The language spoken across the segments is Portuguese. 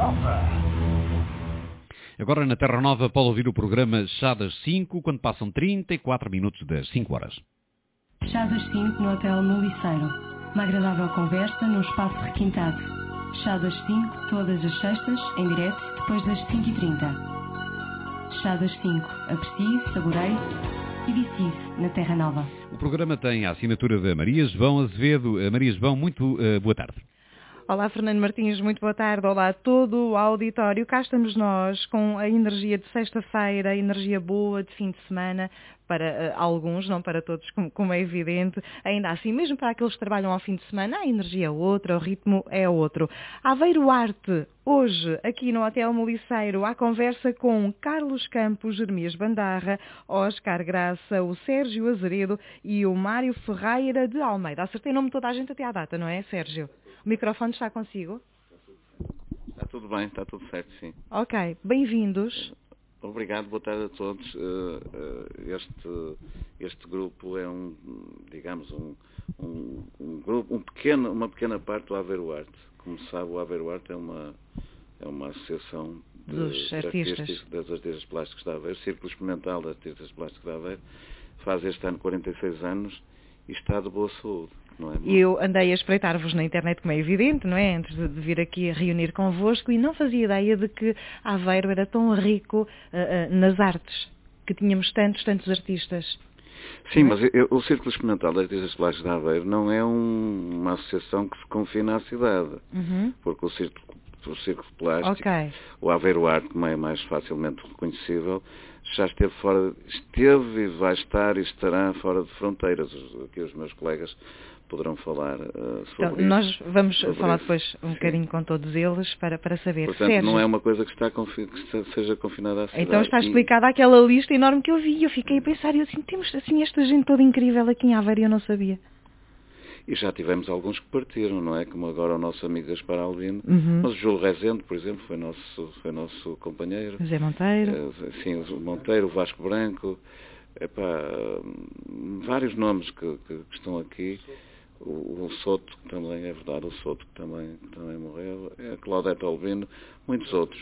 Nova. Agora na Terra Nova pode ouvir o programa Chá das 5, quando passam 34 minutos das 5 horas. Chá das 5 no Hotel Muliceiro. Uma agradável conversa num espaço requintado. Chá das 5, todas as sextas, em direto, depois das 5h30. Chá das 5. Aprecie, saboreie e vicie-se na Terra Nova. O programa tem a assinatura da Maria João Azevedo. Maria João, muito boa tarde. Olá, Fernando Martins, muito boa tarde. Olá a todo o auditório. Cá estamos nós com a energia de sexta-feira, a energia boa de fim de semana, para alguns, não para todos, como é evidente. Ainda assim, mesmo para aqueles que trabalham ao fim de semana, a energia é outra, o ritmo é outro. Aveiro Arte, hoje, aqui no Hotel Muliceiro, à conversa com Carlos Campos, Jeremias Bandarra, Oscar Graça, o Sérgio Azeredo e o Mário Ferreira de Almeida. Acertei o nome de toda a gente até à data, não é, Sérgio? O microfone está consigo? Está tudo bem, está tudo certo, sim. Ok, bem-vindos. Obrigado, boa tarde a todos. Este grupo é digamos, um grupo, uma pequena parte do Aveiro Arte. Como sabe, o Aveiro Arte é uma associação dos artistas plásticos de Aveiro, Círculo Experimental de Artistas Plásticos de Aveiro. Faz este ano 46 anos e está de boa saúde. Não é? Eu andei a espreitar-vos na internet, como é evidente, não é? Antes de vir aqui a reunir convosco, e não fazia ideia de que Aveiro era tão rico nas artes, que tínhamos tantos artistas. Sim, mas o Círculo Experimental de Artistas Plásticos de Aveiro não é uma associação que se confina à cidade, porque o Círculo Plástico, o Aveiro Arte, como é mais facilmente reconhecível, já esteve e vai estar e estará fora de fronteiras. Aqui os meus colegas poderão falar sobre isso. Nós vamos falar depois um bocadinho com todos eles para saber. Portanto, Sérgio, não é uma coisa que seja confinada à cidade. Então está explicada aquela lista enorme que eu vi. Eu fiquei a pensar, temos assim esta gente toda incrível aqui em Aveiro e eu não sabia. E já tivemos alguns que partiram, não é? Como agora o nosso amigo Gaspar Albino. Mas o Júlio Rezende, por exemplo, foi nosso companheiro. José Monteiro. Sim, o Monteiro, o Vasco Branco. Vários nomes que estão aqui. O Soto, que também é verdade, o Soto que também morreu. A Claudete Albino. Muitos outros.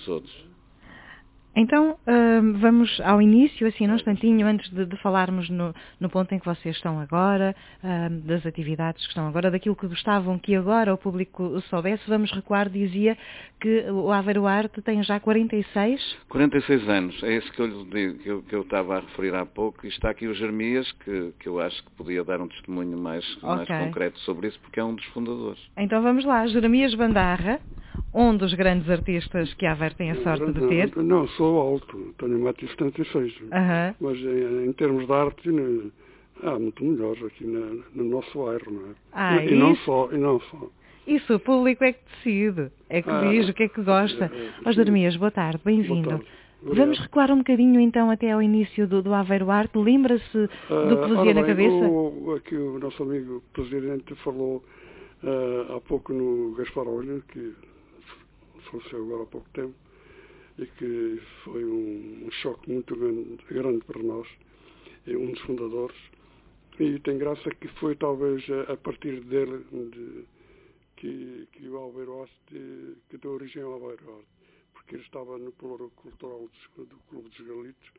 Então, vamos ao início, assim, num instantinho, antes de falarmos no ponto em que vocês estão agora, das atividades que estão agora, daquilo que gostavam que agora o público soubesse. Vamos recuar, dizia que o Aveiro Arte tem já 46 anos, é isso que eu lhe digo, que eu estava a referir há pouco, e está aqui o Jeremias, que eu acho que podia dar um testemunho mais concreto sobre isso, porque é um dos fundadores. Então vamos lá, Jeremias Bandarra, um dos grandes artistas que a Aveiro tem a sorte de ter. Não, sou alto, tenho 1,76 m, mas em termos de arte há muito melhores aqui no nosso bairro, não é? E não só. Isso, o público é que decide, é que diz o que é que gosta. Jeremias, boa tarde, bem-vindo. Vamos recuar um bocadinho então até ao início do Aveiro Arte. Lembra-se do que vos ia na cabeça? Aqui o nosso amigo presidente falou há pouco no Gaspar Albino, que faleceu agora há pouco tempo, e que foi um choque muito grande para nós, é um dos fundadores, e tem graça que foi talvez a partir dele que o Aveiro Arte, que deu origem ao Aveiro Arte, porque ele estava no Polo Cultural do Clube dos Galitos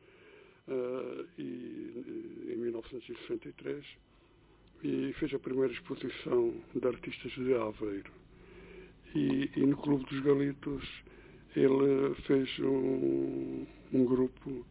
em 1963, e fez a primeira exposição de artistas de Aveiro. E no Clube dos Galitos ele fez um grupo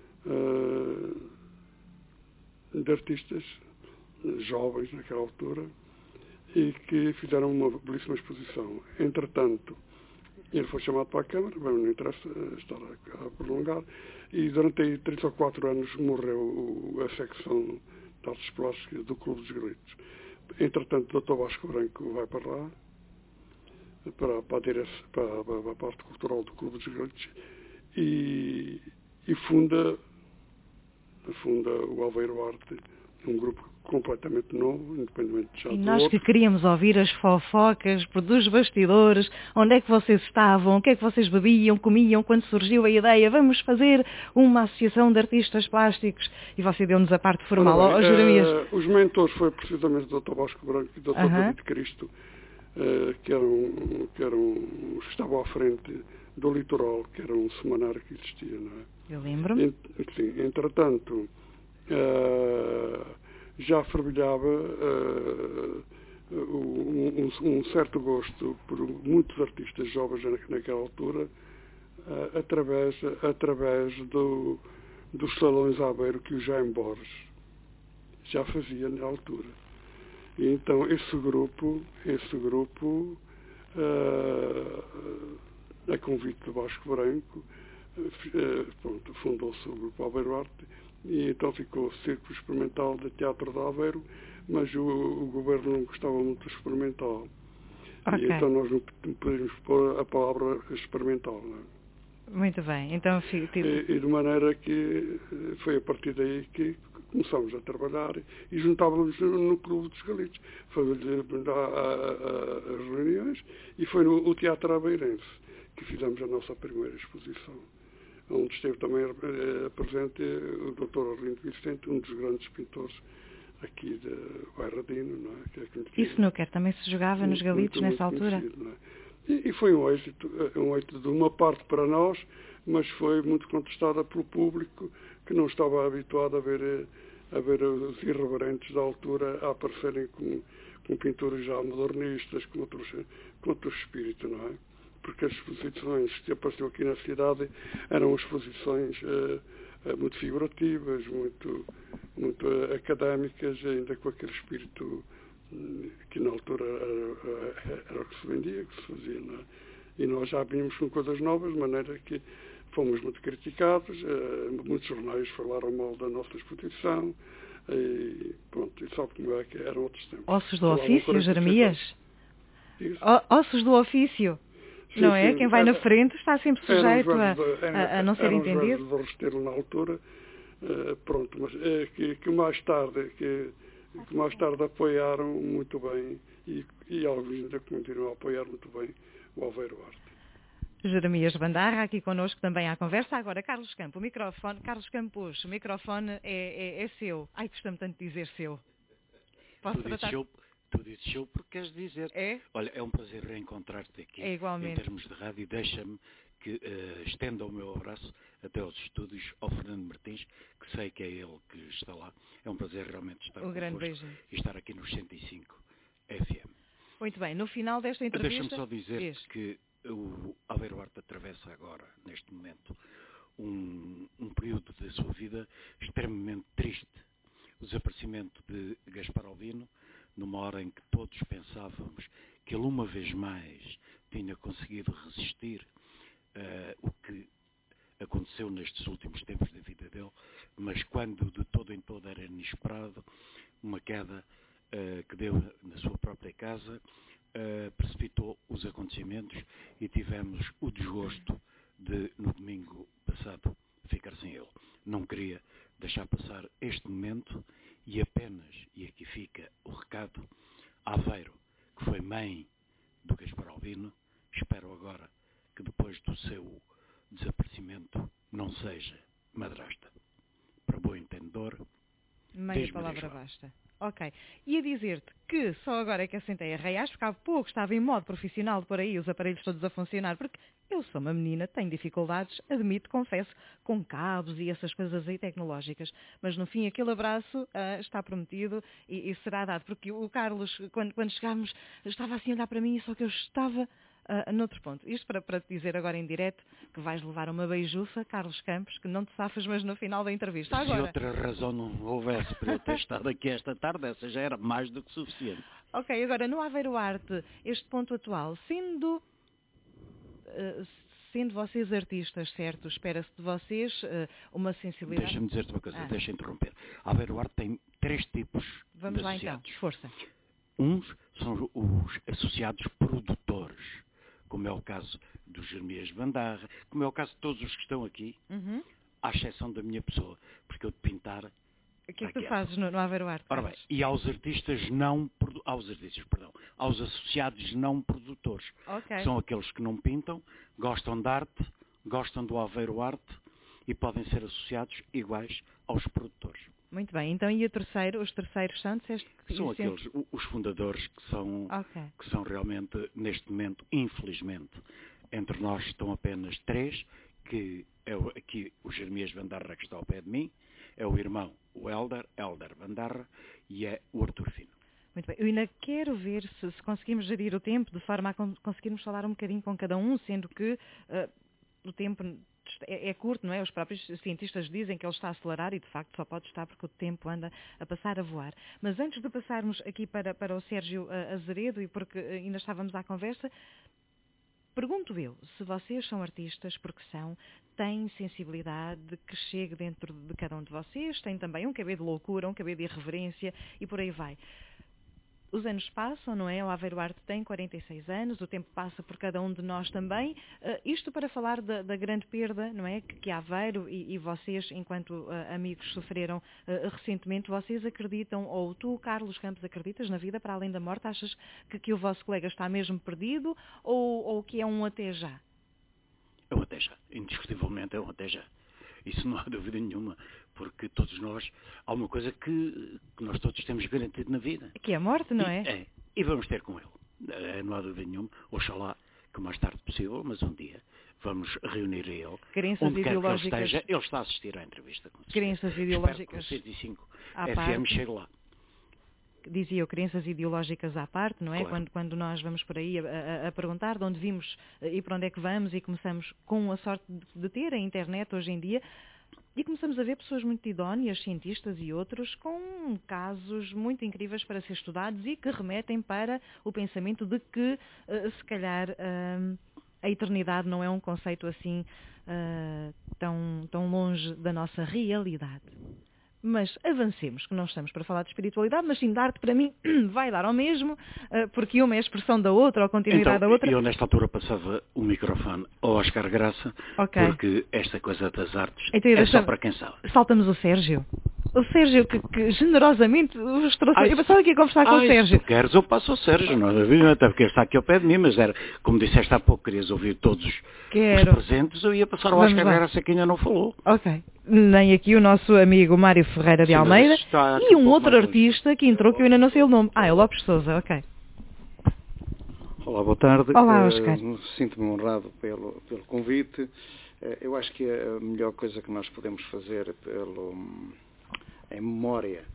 de artistas jovens naquela altura e que fizeram uma belíssima exposição. Entretanto, ele foi chamado para a Câmara, bem, não interessa estar a prolongar, e durante 3 ou 4 anos morreu a secção de artes plásticas do Clube dos Galitos. Entretanto, o Dr. Vasco Branco vai para lá, para a parte cultural do Clube dos Galitos, e funda o Aveiro Arte, um grupo completamente novo, independente de já do outro. E nós que queríamos ouvir as fofocas dos bastidores, onde é que vocês estavam, o que é que vocês bebiam, comiam, quando surgiu a ideia, vamos fazer uma associação de artistas plásticos, e você deu-nos a parte formal. Os mentores foi precisamente o Dr. Vasco Branco e o Dr. David Cristo, que estavam à frente do Litoral, que era um semanário que existia, não é? Eu lembro-me. Sim, entretanto, já fervilhava um certo gosto por muitos artistas jovens naquela altura, através dos salões à Aveiro que o Jaime Borges já fazia na altura. E então esse grupo a convite de Vasco Branco, fundou-se o Grupo Aveiro Arte, e então ficou o Círculo Experimental de Teatro de Aveiro, mas o governo não gostava muito do experimental. Okay. E então nós não podemos pôr a palavra experimental, não é? Muito bem, então... E de maneira que foi a partir daí que começámos a trabalhar e juntávamos no Clube dos Galitos, fazíamos as reuniões, e foi no Teatro Aveirense que fizemos a nossa primeira exposição, onde esteve também presente o Dr. Arlindo Vicente, um dos grandes pintores aqui de Bairradino, não é? E snooker também se jogava nos Galitos nessa altura? Não é? E foi um êxito de uma parte para nós, mas foi muito contestada pelo público, que não estava habituado a ver os irreverentes da altura a aparecerem com pinturas já modernistas, com outro espírito, não é? Porque as exposições que apareciam aqui na cidade eram exposições muito figurativas, muito académicas, ainda com aquele espírito que na altura era o que se vendia, que se fazia, não é? E nós já vimos com coisas novas, de maneira que fomos muito criticados, muitos jornais falaram mal da nossa exposição, e pronto, e sabe como é que eram outros tempos. Ossos do ofício, Jeremias? Ossos do ofício? Sim, não é? Sim. Quem vai na frente está sempre sujeito a não ser entendido. Eram os Restelo na altura, pronto, mas que mais tarde apoiaram muito bem, e alguns ainda continuam a apoiar muito bem o Aveiro Arte. Jeremias Bandarra, aqui connosco também à conversa. Agora, Carlos Campos, o microfone é seu. Ai, custa-me tanto dizer seu. Posso tratar? Tu dizes show porque queres dizer. É? Olha, é um prazer reencontrar-te aqui. É igualmente. Em termos de rádio, deixa-me que estenda o meu abraço até aos estúdios ao Fernando Martins, que sei que é ele que está lá. É um prazer realmente estar convosco e estar aqui nos 105 FM. Muito bem, no final desta entrevista... Deixa-me só dizer que o Aveiro Arte atravessa agora, neste momento, um período da sua vida extremamente triste. O desaparecimento de Gaspar Albino, numa hora em que todos pensávamos que ele uma vez mais tinha conseguido resistir o que aconteceu nestes últimos tempos da vida dele, mas quando de todo em todo era inesperado, uma queda que deu na sua própria casa, precipitou os acontecimentos e tivemos o desgosto de, no domingo passado, ficar sem ele. Não queria deixar passar este momento e apenas, e aqui fica o recado, Aveiro, que foi mãe do Gaspar Albino, espero agora que depois do seu desaparecimento não seja madrasta. Para bom entendedor, meia palavra basta. Ok. E a dizer-te que só agora é que assentei a raiar, porque há pouco estava em modo profissional de pôr aí os aparelhos todos a funcionar, porque eu sou uma menina, tenho dificuldades, admito, confesso, com cabos e essas coisas aí tecnológicas. Mas no fim aquele abraço está prometido e será dado, porque o Carlos, quando chegámos, estava assim a olhar para mim, só que eu estava noutro ponto. Isto para te dizer agora em direto que vais levar uma beijuça, Carlos Campos, que não te safas, mas no final da entrevista. Agora... Se outra razão não houvesse para eu ter estado aqui esta tarde, essa já era mais do que suficiente. Ok, agora no Aveiro Arte, este ponto atual, sendo vocês artistas, certo? Espera-se de vocês uma sensibilidade... Deixa-me dizer-te uma coisa, deixa interromper. A Aveiro Arte tem 3 tipos Vamos de associados. Lá então, força. Uns são os associados produtores, como é o caso do Jeremias Bandarra, como é o caso de todos os que estão aqui, à exceção da minha pessoa, porque eu de pintar... O que é que tu fazes no Aveiro Arte? Ora bem, e aos associados não produtores, que são aqueles que não pintam, gostam de arte, gostam do Aveiro Arte e podem ser associados iguais aos produtores. Muito bem. Então, e os terceiros são? São aqueles, os fundadores que são realmente, neste momento, infelizmente, entre nós estão apenas 3, que é aqui o Jeremias Bandarra, que está ao pé de mim, é o irmão, o Helder Bandarra, e é o Artur Fino. Muito bem. Eu ainda quero ver se conseguimos gerir o tempo de forma a conseguirmos falar um bocadinho com cada um, sendo que o tempo é curto, não é? Os próprios cientistas dizem que ele está a acelerar e, de facto, só pode estar porque o tempo anda a passar a voar. Mas antes de passarmos aqui para o Sérgio Azeredo, e porque ainda estávamos à conversa, pergunto eu, se vocês são artistas, porque são, têm sensibilidade que chegue dentro de cada um de vocês, têm também um cabelo de loucura, um cabelo de irreverência e por aí vai. Os anos passam, não é? O Aveiro Arte tem 46 anos, o tempo passa por cada um de nós também. Isto para falar da grande perda, não é? Que Aveiro e vocês, enquanto amigos, sofreram recentemente. Vocês acreditam, ou tu, Carlos Campos, acreditas na vida para além da morte? Achas que o vosso colega está mesmo perdido ou que é um até já? É um até já. Indiscutivelmente é um até já. Isso não há dúvida nenhuma, porque todos nós, há uma coisa que nós todos temos garantido na vida. Que é a morte, não é? E vamos ter com ele. Não há dúvida nenhuma, oxalá que o mais tarde possível, mas um dia vamos reunir a ele. Crenças onde ideológicas. Quer que ele esteja, ele está a assistir à entrevista. Com crenças ideológicas. Espero que o 105 à FM parte. chegue lá. Dizia eu, crenças ideológicas à parte, não é? Claro. Quando nós vamos por aí a perguntar de onde vimos e para onde é que vamos e começamos com a sorte de ter a internet hoje em dia e começamos a ver pessoas muito idóneas, cientistas e outros, com casos muito incríveis para ser estudados e que remetem para o pensamento de que, se calhar, a eternidade não é um conceito assim tão longe da nossa realidade. Mas avancemos, que não estamos para falar de espiritualidade, mas sim de arte, para mim, vai dar ao mesmo, porque uma é a expressão da outra, ou a continuidade da outra. Eu, nesta altura, passava o microfone ao Oscar Graça, porque esta coisa das artes é só para quem sabe. Salta-nos o Sérgio. O Sérgio, que generosamente os trouxe. Eu passava aqui a conversar com o Sérgio. Se tu queres, eu passo ao Sérgio, não é? Até porque ele está aqui ao pé de mim, mas era, como disseste há pouco, querias ouvir todos os presentes, eu ia passar ao Oscar Graça, que ainda não falou. Ok. Nem aqui o nosso amigo Mário Ferreira de Almeida e um outro artista que entrou que eu ainda não sei o nome. É o Lopes Sousa, ok. Olá, boa tarde. Olá, Oscar. Sinto-me honrado pelo convite. Eu acho que a melhor coisa que nós podemos fazer em memória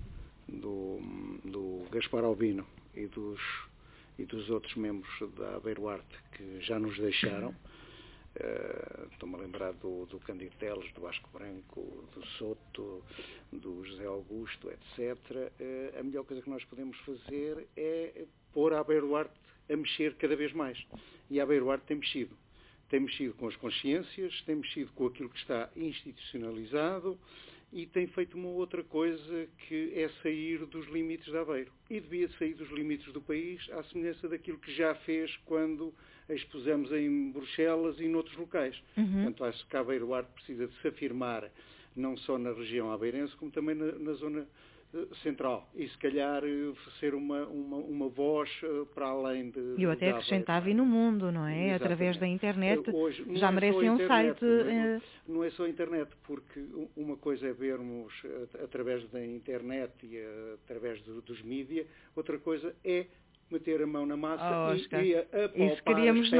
do Gaspar Albino e dos outros membros da Aveiro Arte que já nos deixaram. Estou-me a lembrar do Cândido Teles, do Vasco Branco, do Soto, do José Augusto, etc. A melhor coisa que nós podemos fazer é pôr a Aveiro Arte a mexer cada vez mais. E a Aveiro Arte tem mexido. Tem mexido com as consciências, tem mexido com aquilo que está institucionalizado e tem feito uma outra coisa que é sair dos limites de Aveiro. E devia sair dos limites do país à semelhança daquilo que já fez quando a expusemos em Bruxelas e noutros locais. Portanto, acho que a Aveiro Arte precisa de se afirmar não só na região aveirense, como também na zona central. E se calhar ser uma voz para além de... E eu até acrescentava e no mundo, não é? Exatamente. Através da internet. Hoje, já merece um site... Não é só a internet, porque uma coisa é vermos através da internet e através dos mídias, outra coisa é meter a mão na massa e apalpar isso queríamos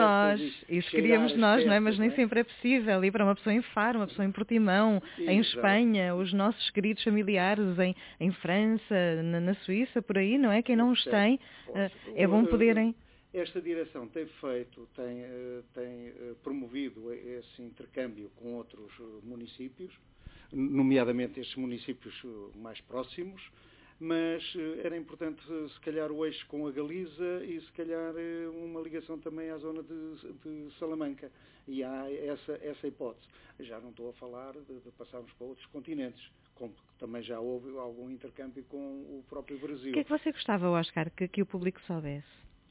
nós, não é? Mas nem sempre é possível. Ir para uma pessoa em Faro, uma pessoa em Portimão, em Espanha, os nossos queridos familiares em França, na Suíça, por aí, não é? Quem não os tem, é bom poderem... Esta direção tem promovido esse intercâmbio com outros municípios, nomeadamente estes municípios mais próximos, mas era importante, se calhar, o eixo com a Galiza e, se calhar, uma ligação também à zona de Salamanca. E há essa hipótese. Já não estou a falar de passarmos para outros continentes, como também já houve algum intercâmbio com o próprio Brasil. O que é que você gostava, Oscar, que o público soubesse?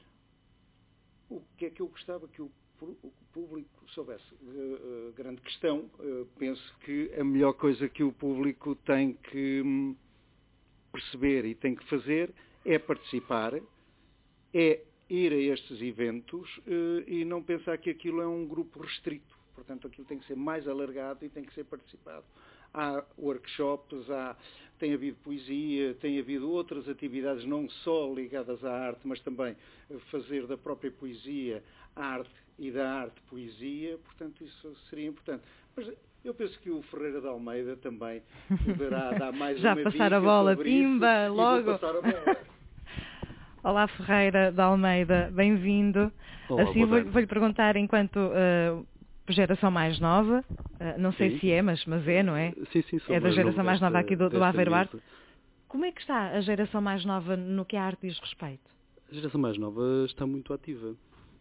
O que é que eu gostava que o público soubesse? Grande questão. Penso que a melhor coisa que o público tem que perceber e tem que fazer é participar, é ir a estes eventos e não pensar que aquilo é um grupo restrito. Portanto, aquilo tem que ser mais alargado e tem que ser participado. há workshops, tem havido poesia, tem havido outras atividades não só ligadas à arte, mas também fazer da própria poesia arte e da arte poesia, portanto isso seria importante. Mas eu penso que o Ferreira de Almeida também poderá dar mais já uma passar dica a bola, sobre pimba, isso, logo. e vou passar a bola. Olá Ferreira de Almeida, bem-vindo. Olá, assim vou-lhe perguntar enquanto geração mais nova, não sei sim. se é, mas é, não é? Sim, sou é da geração mais nova aqui do Aveiro Arte. mesa. Como é que está a geração mais nova no que a arte diz respeito? A geração mais nova está muito ativa.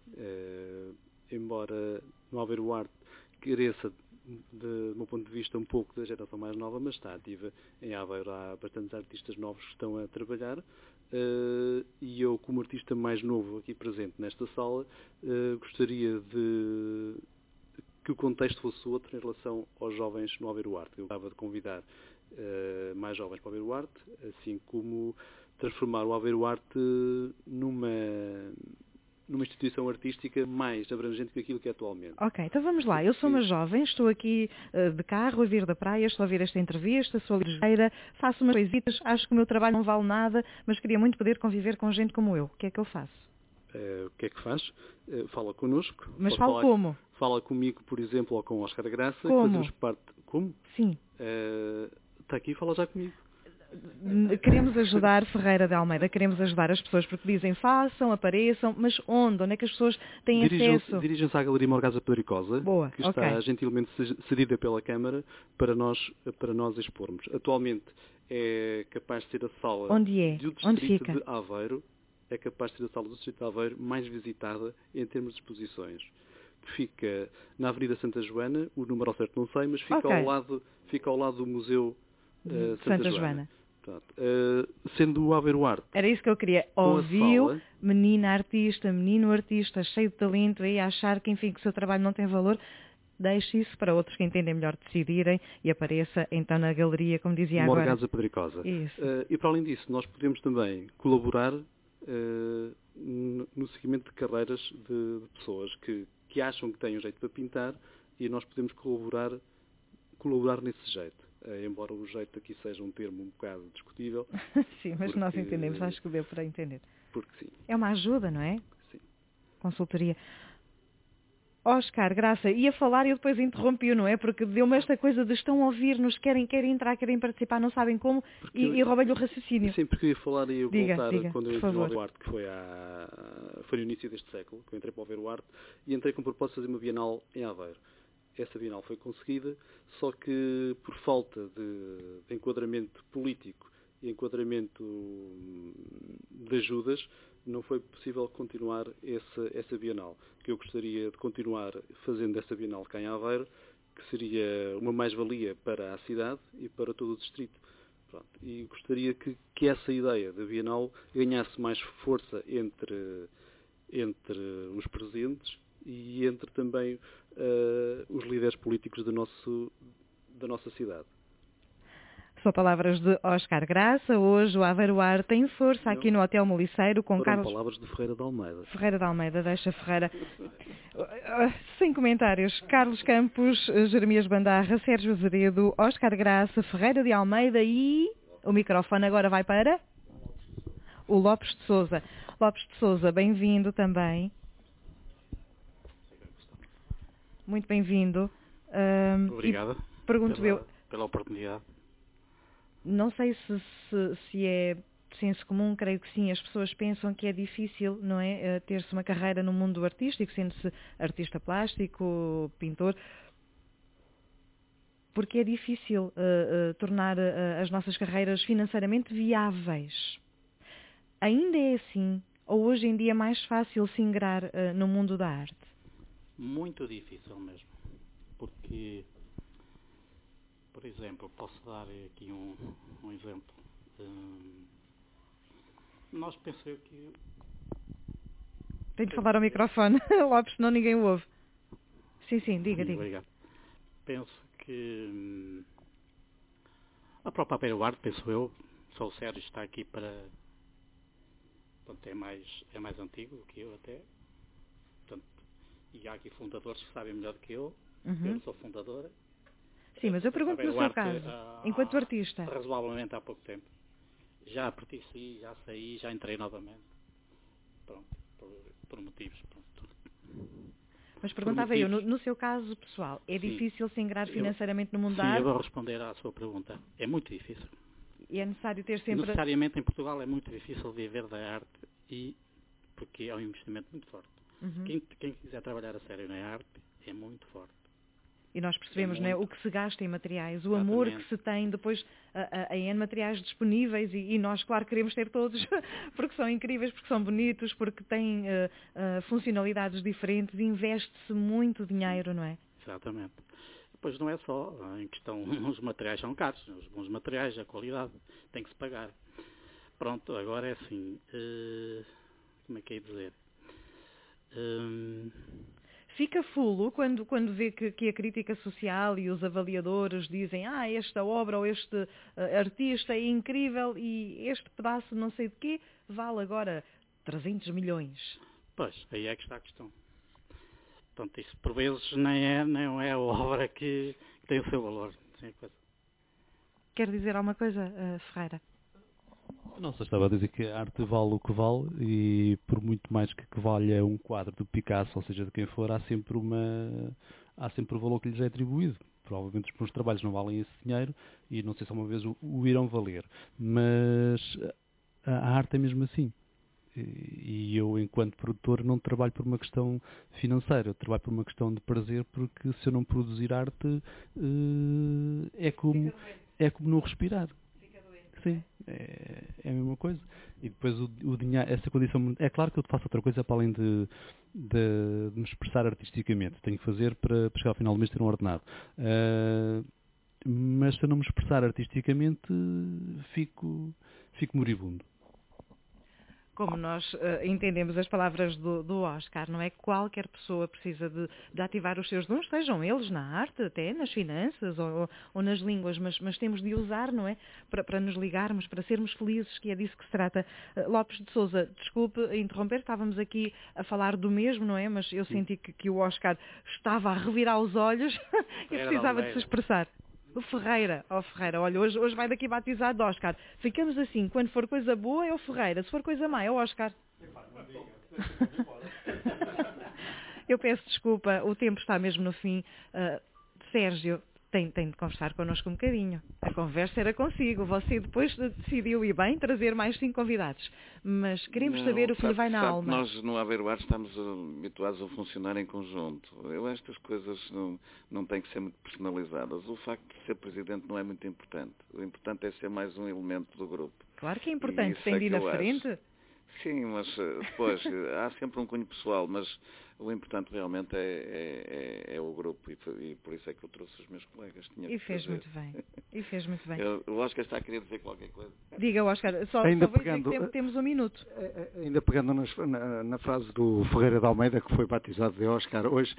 Embora no Aveiro Arte careça, do meu ponto de vista, um pouco da geração mais nova, mas está ativa. Em Aveiro há bastantes artistas novos que estão a trabalhar. E eu, como artista mais novo aqui presente nesta sala, gostaria de que o contexto fosse outro em relação aos jovens no Aveiro Arte. Eu gostava de convidar mais jovens para o Aveiro Arte, assim como transformar o Aveiro Arte numa instituição artística mais abrangente que aquilo que é atualmente. Ok, então vamos lá. Eu sou uma jovem, estou aqui de carro a vir da praia, estou a ver esta entrevista, sou ligeira, faço umas coisitas, acho que o meu trabalho não vale nada, mas queria muito poder conviver com gente como eu. O que é que eu faço? O que é que faz? Fala connosco. Mas fala como? Fala comigo, por exemplo, ou com o Oscar Graça. Como? Que fazemos parte... Como? Sim. Está aqui e fala já comigo. Queremos ajudar Ferreira de Almeida, queremos ajudar as pessoas, porque dizem façam, apareçam, mas onde? Onde é que as pessoas têm acesso? Dirigem-se à Galeria Morgasa Pedricosa, que está gentilmente cedida pela Câmara para nós expormos. Atualmente é capaz de ser a sala do Distrito de Aveiro, é capaz de ser a sala do Distrito de Aveiro mais visitada em termos de exposições. Fica na Avenida Santa Joana, o número ao certo não sei, mas fica ao lado do Museu Santa Joana. Sendo o Aveiro Arte. Era isso que eu queria. Ouviu, menina artista, menino artista, cheio de talento, e achar que, enfim, que o seu trabalho não tem valor, deixe isso para outros que entendem melhor decidirem e apareça então na galeria, como dizia agora. Morgasa Pedricosa. Isso. E para além disso, nós podemos também colaborar no seguimento de carreiras de pessoas que acham que têm um jeito para pintar e nós podemos colaborar nesse jeito. Embora o jeito aqui seja um termo um bocado discutível. Sim, mas nós entendemos, acho que deu para entender. Porque sim. É uma ajuda, não é? Sim. Consultoria. Oscar Graça, ia falar e eu depois interrompi-o, não é? Porque deu-me esta coisa de estão a ouvir-nos, querem entrar, querem participar, não sabem como, e roubei-lhe o raciocínio. Sim, porque eu ia falar e eu voltar quando eu entrei no Aveiro Arte, que foi no início deste século, que eu entrei para o Aveiro Arte, e entrei com o propósito de fazer uma Bienal em Aveiro. Essa Bienal foi conseguida, só que por falta de enquadramento político e enquadramento de ajudas, não foi possível continuar essa Bienal. Que eu gostaria de continuar fazendo essa Bienal cá em Aveiro, que seria uma mais-valia para a cidade e para todo o distrito. Pronto. E gostaria que essa ideia da Bienal ganhasse mais força entre os presentes e entre também os líderes políticos da nossa cidade. São palavras de Oscar Graça. Hoje o Aveiro Arte tem força aqui no Hotel Moliceiro com Carlos... palavras de Ferreira de Almeida. Ferreira de Almeida, deixa Ferreira. Sem comentários. Carlos Campos, Jeremias Bandarra, Sérgio Azeredo, Oscar Graça, Ferreira de Almeida e... O microfone agora vai para... O Lopes de Sousa. Lopes de Sousa, bem-vindo também. Muito bem-vindo. Obrigado. Pergunto pela oportunidade. Não sei se é senso comum, creio que sim. As pessoas pensam que é difícil, não é, ter-se uma carreira no mundo artístico, sendo-se artista plástico, pintor, porque é difícil tornar as nossas carreiras financeiramente viáveis. Ainda é assim? Ou hoje em dia é mais fácil se ingrar no mundo da arte? Muito difícil mesmo. Porque, por exemplo, posso dar aqui um exemplo. Nós pensamos que... Tem de falar ao microfone, Lopes, senão ninguém o ouve. Sim, diga. Obrigado. Penso que a própria Aveiro Arte, penso eu, só o Sérgio está aqui para... Portanto, é mais antigo do que eu até. Portanto, e há aqui fundadores que sabem melhor do que eu. Eu não sou fundadora. Sim, mas eu pergunto no seu caso, enquanto artista. Razoavelmente há pouco tempo. Já pertenci, já saí, já entrei novamente. Pronto, por motivos. Pronto. Mas perguntava eu, no seu caso pessoal, é difícil se ingrar financeiramente no mundo da arte? Sim, eu vou responder à sua pergunta. É muito difícil. E é necessário ter sempre... Necessariamente em Portugal é muito difícil viver da arte, porque é um investimento muito forte. Quem quiser trabalhar a sério na arte é muito forte. E nós percebemos, não é, o que se gasta em materiais, o amor que se tem depois em materiais disponíveis e nós, claro, queremos ter todos porque são incríveis, porque são bonitos, porque têm funcionalidades diferentes e investe-se muito dinheiro, não é? Exatamente. Depois não é só em questão, os materiais são caros, os bons materiais, a qualidade, tem que se pagar. Pronto, agora é assim, como é que é dizer? Fica fulo quando vê que a crítica social e os avaliadores dizem esta obra ou este artista é incrível e este pedaço não sei de quê vale agora 300 milhões. Pois, aí é que está a questão. Portanto, isso por vezes não é a obra que tem o seu valor. Sim, coisa. Quer dizer alguma coisa, Ferreira? Não, só estava a dizer que a arte vale o que vale e por muito mais que valha um quadro do Picasso, ou seja, de quem for, há sempre o valor que lhes é atribuído. Provavelmente os meus trabalhos não valem esse dinheiro e não sei se uma vez o irão valer. Mas a arte é mesmo assim. E eu, enquanto produtor, não trabalho por uma questão financeira, eu trabalho por uma questão de prazer, porque se eu não produzir arte, é como não respirar. Sim, é a mesma coisa. E depois o dinheiro, essa condição... É claro que eu faço outra coisa para além de me expressar artisticamente. Tenho que fazer para chegar ao final do mês ter um ordenado. Mas se eu não me expressar artisticamente, fico moribundo. Como nós entendemos as palavras do Oscar, não é? Qualquer pessoa precisa de ativar os seus dons, sejam eles na arte, até nas finanças ou nas línguas, mas temos de usar, não é? Para nos ligarmos, para sermos felizes, que é disso que se trata. Lopes de Sousa, desculpe interromper, estávamos aqui a falar do mesmo, não é? Mas eu senti que o Oscar estava a revirar os olhos e precisava de se expressar. O Ferreira, Ferreira, olha, hoje vai daqui batizado de Oscar. Ficamos assim, quando for coisa boa é o Ferreira, se for coisa má é o Oscar. Eu peço desculpa, o tempo está mesmo no fim. Sérgio, tem de conversar connosco um bocadinho. A conversa era consigo, você depois decidiu ir bem trazer mais 5 convidados. Mas queremos saber o que lhe vai na alma. Nós no Aveiro Arte estamos habituados a funcionar em conjunto. Estas coisas não têm que ser muito personalizadas. O facto de ser presidente não é muito importante. O importante é ser mais um elemento do grupo. Claro que é importante, tem de ir na frente. Sim, mas depois há sempre um cunho pessoal, mas o importante realmente é o grupo e por isso é que eu trouxe os meus colegas. E fez muito bem. O Oscar está a querer dizer qualquer coisa. Diga, Oscar, só ainda pegando, temos um minuto. Ainda pegando na frase do Ferreira de Almeida, que foi batizado de Oscar hoje,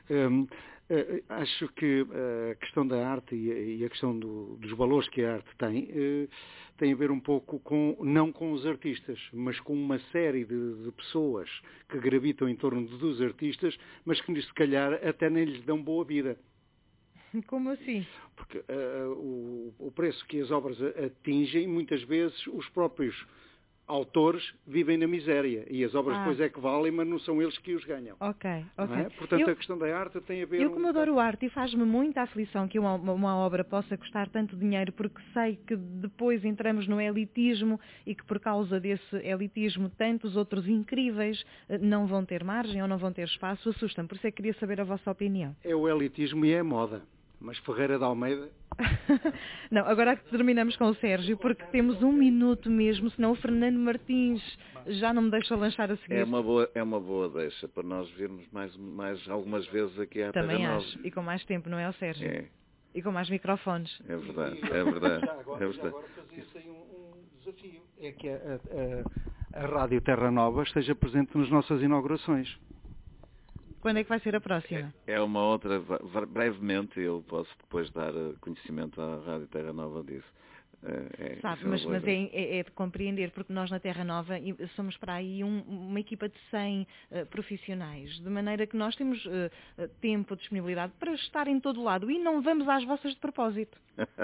acho que a questão da arte e a questão dos valores que a arte tem a ver um pouco não com os artistas, mas com uma série de pessoas que gravitam em torno dos artistas, mas que se calhar até nem lhes dão boa vida. Como assim? Porque o preço que as obras atingem, muitas vezes os próprios autores vivem na miséria e as obras depois é que valem, mas não são eles que os ganham. Ok. É? Portanto, a questão da arte tem a ver... Eu como adoro arte e faz-me muita aflição que uma obra possa custar tanto dinheiro, porque sei que depois entramos no elitismo e que por causa desse elitismo tantos outros incríveis não vão ter margem ou não vão ter espaço. Assusta-me, por isso é que queria saber a vossa opinião. É o elitismo e é a moda. Mas Ferreira de Almeida... Não, agora terminamos com o Sérgio, porque temos um minuto mesmo, senão o Fernando Martins já não me deixa lanchar a seguir. É uma boa deixa para nós virmos mais algumas vezes aqui à Terra Nova. Também acho, e com mais tempo, não é, o Sérgio? É. E com mais microfones. É verdade. Já agora fazia-se aí um desafio, é que a Rádio Terra Nova esteja presente nas nossas inaugurações. Quando é que vai ser a próxima? É uma outra, brevemente, eu posso depois dar conhecimento à Rádio Terra Nova disso. Mas é de compreender, porque nós na Terra Nova somos para aí uma equipa de 100 profissionais, de maneira que nós temos tempo, disponibilidade para estar em todo lado e não vamos às vossas de propósito.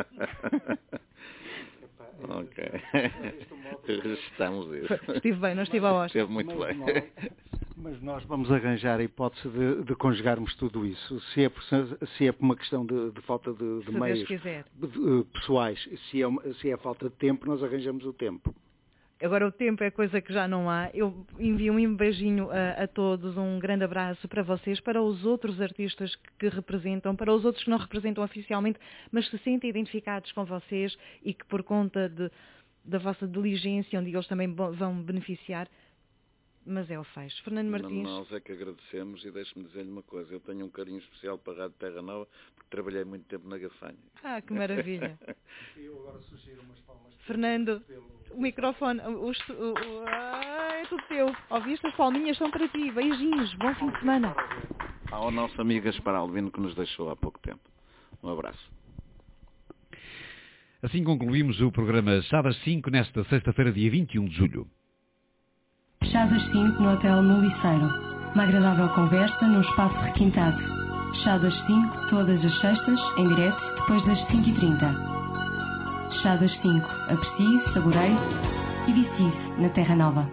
Ok. Registamos isso. Estive bem, não estive a hóspede. Esteve muito bem. Mas nós vamos arranjar a hipótese de conjugarmos tudo isso. Se é por uma questão de falta de meios pessoais, se é falta de tempo, nós arranjamos o tempo. Agora o tempo é coisa que já não há. Eu envio um beijinho a todos, um grande abraço para vocês, para os outros artistas que representam, para os outros que não representam oficialmente, mas se sentem identificados com vocês e que por conta da vossa diligência, onde eles também vão beneficiar, mas é o fecho. Fernando Martins. Nós é que agradecemos e deixe-me dizer-lhe uma coisa. Eu tenho um carinho especial para a Rádio Terra Nova porque trabalhei muito tempo na Gafanha. Ah, que maravilha. Eu agora sugiro umas palmas. Fernando, o microfone, é tudo teu. Ouviste? As palminhas são para ti. Beijinhos, bom fim de semana. Ao nosso amigo Gaspar Albino que nos deixou há pouco tempo. Um abraço. Assim concluímos o programa Chá das 5 nesta sexta-feira, dia 21 de julho. Chá das 5 no Hotel Nuliceiro. Uma agradável conversa num espaço requintado. Chá das 5 todas as sextas, em direto, depois das 5h30. Chá das 5. Aprecie, saboreie e vicie-se na Terra Nova.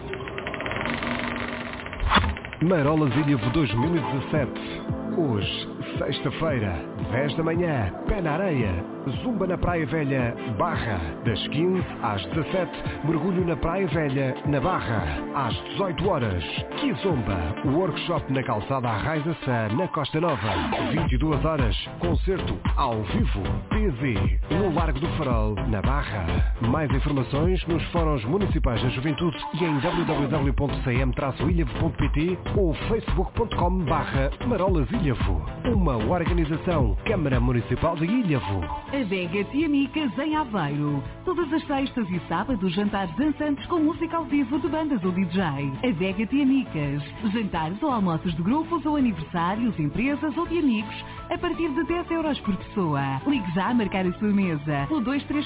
Marolas Ilhavo 2017. Hoje, sexta-feira, 10 da manhã, pé na areia, zumba na Praia Velha, Barra. Das 15 às 17, mergulho na Praia Velha, na Barra. Às 18 horas, Kizomba, workshop na calçada Arraizaçã, na Costa Nova. 22 horas, concerto ao vivo, PZ, no Largo do Farol, na Barra. Mais informações nos fóruns municipais da Juventude e em www.cm-ilhavo.pt ou facebook.com/marolas Ilhavo. Uma organização Câmara Municipal de Ilhavo. Adega Tia Micas em Aveiro. Todas as sextas e sábados, jantares dançantes com música ao vivo de bandas ou DJ. Adega Tia Micas. Jantares ou almoços de grupos ou aniversários, empresas ou de amigos a partir de 10 euros por pessoa. Ligue já a marcar a sua mesa pelo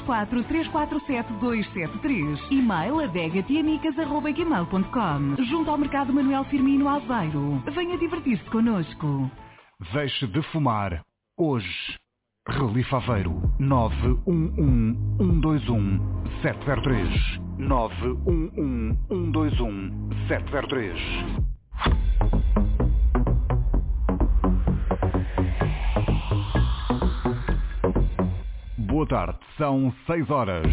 234-347-273. E-mail adegatiamicas@gmail.com. Junto ao Mercado Manuel Firmino Aveiro. Venha divertir-se connosco. Deixe de fumar hoje. Relife Aveiro 911-121-703 911-121-703. Boa tarde, são 6 horas.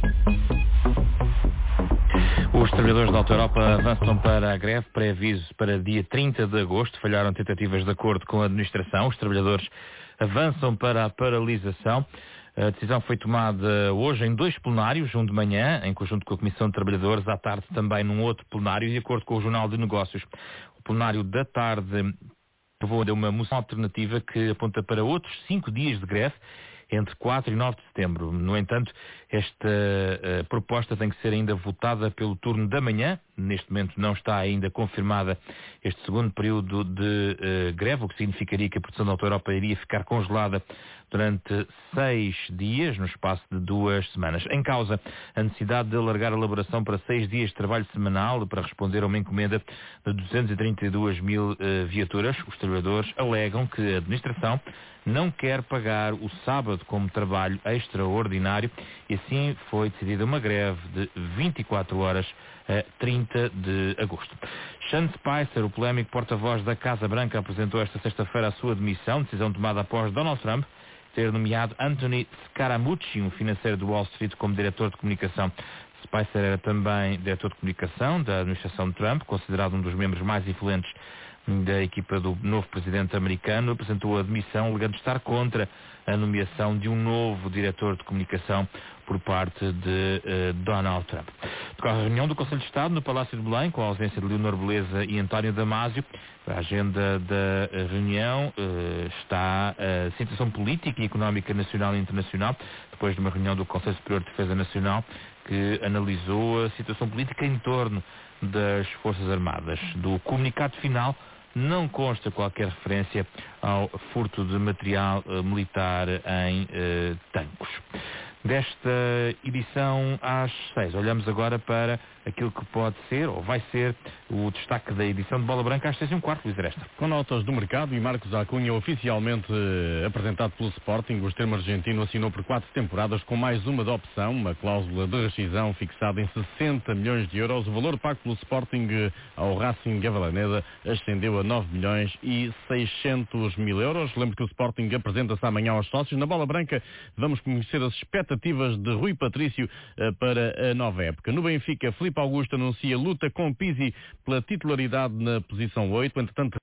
Os trabalhadores da Auto Europa avançam para a greve, pré-aviso para dia 30 de agosto. Falharam tentativas de acordo com a administração. Os trabalhadores avançam para a paralisação. A decisão foi tomada hoje em 2 plenários, um de manhã, em conjunto com a Comissão de Trabalhadores, à tarde também num outro plenário, de acordo com o Jornal de Negócios. O plenário da tarde aprovou uma moção alternativa que aponta para outros 5 dias de greve, entre 4 e 9 de setembro. No entanto, esta proposta tem que ser ainda votada pelo turno da manhã. Neste momento não está ainda confirmada este segundo período de greve, o que significaria que a produção da Auto Europa iria ficar congelada durante 6 dias, no espaço de 2 semanas. Em causa, a necessidade de alargar a elaboração para 6 dias de trabalho semanal para responder a uma encomenda de 232 mil viaturas. Os trabalhadores alegam que a administração não quer pagar o sábado como trabalho extraordinário e assim foi decidida uma greve de 24 horas a 30 de agosto. Sean Spicer, o polémico porta-voz da Casa Branca, apresentou esta sexta-feira a sua demissão, decisão tomada após Donald Trump ter nomeado Anthony Scaramucci, um financeiro do Wall Street, como diretor de comunicação. Spicer era também diretor de comunicação da administração de Trump, considerado um dos membros mais influentes da equipa do novo presidente americano. Apresentou a demissão alegando estar contra a nomeação de um novo diretor de comunicação por parte de Donald Trump. Decorre a reunião do Conselho de Estado no Palácio de Belém, com a ausência de Leonor Beleza e António Damásio. A agenda da reunião está a situação política e económica nacional e internacional, depois de uma reunião do Conselho Superior de Defesa Nacional que analisou a situação política em torno das Forças Armadas. Do comunicado final não consta qualquer referência ao furto de material militar em tanques. desta edição às 6. Olhamos agora para aquilo que pode ser, ou vai ser, o destaque da edição de Bola Branca às 6:15, Luís Aresta. Com notas do mercado e Marcos Acunha oficialmente apresentado pelo Sporting, o extremo argentino assinou por 4 temporadas com mais uma de opção, uma cláusula de rescisão fixada em 60 milhões de euros. O valor pago pelo Sporting ao Racing Avellaneda ascendeu a 9 milhões e 600 mil euros. Lembro que o Sporting apresenta-se amanhã aos sócios. Na Bola Branca vamos conhecer as expectativas de Rui Patrício para a nova época. No Benfica, Filipe Augusto anuncia luta com Pizzi pela titularidade na posição 8. Entretanto,